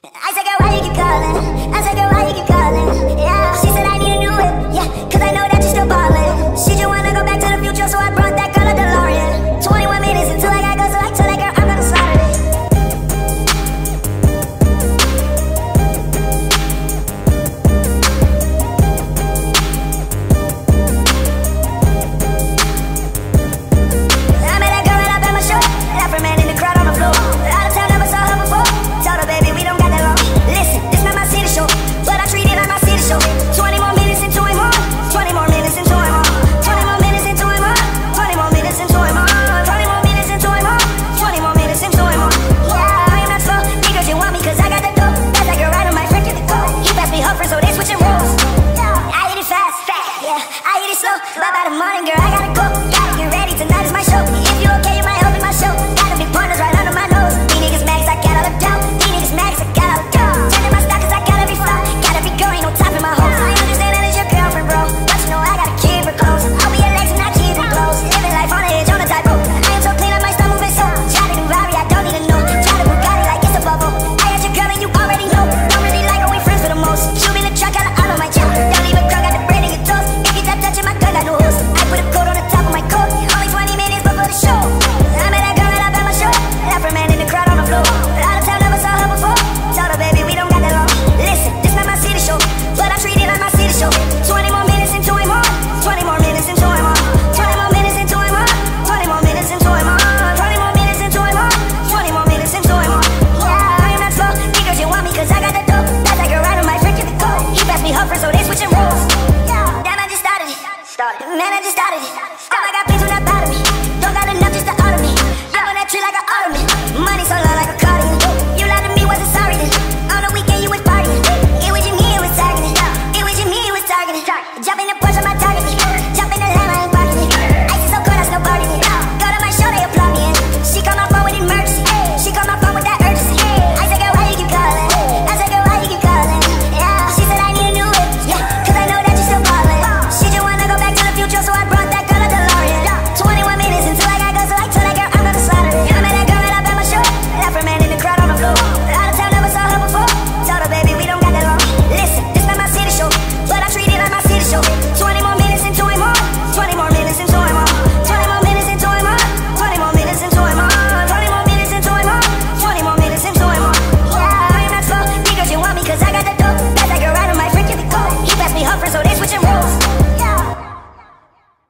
I said, girl, why you keep calling? I said, girl, why you keep calling? Yeah, she said I need a new whip. Yeah, cause I know that you're still ballin'. She just wanna go back to the future, so I brought that girl a DeLorean. 21 minutes until I gotta go, so I told that girl I'm gonna slaughter it. I met that girl right up at my show. Left her man in the crowd on the floor. Out of town, never saw her before. Told her, baby, we don't got that long. Listen, this not my city show, but I treat it like my city show. 20 more minutes into him on. 20 more minutes into him on. 20 more minutes into him on. 20 more minutes into him on. 20 more minutes into him on. 20 more minutes into him on. Yeah, I am not slow. Niggas, you want me cause I got the dope. That's like a ride on my freaking the go. He passed me her friend, so they switching roles. I hit it fast, yeah, I hit it slow. But by the morning, girl,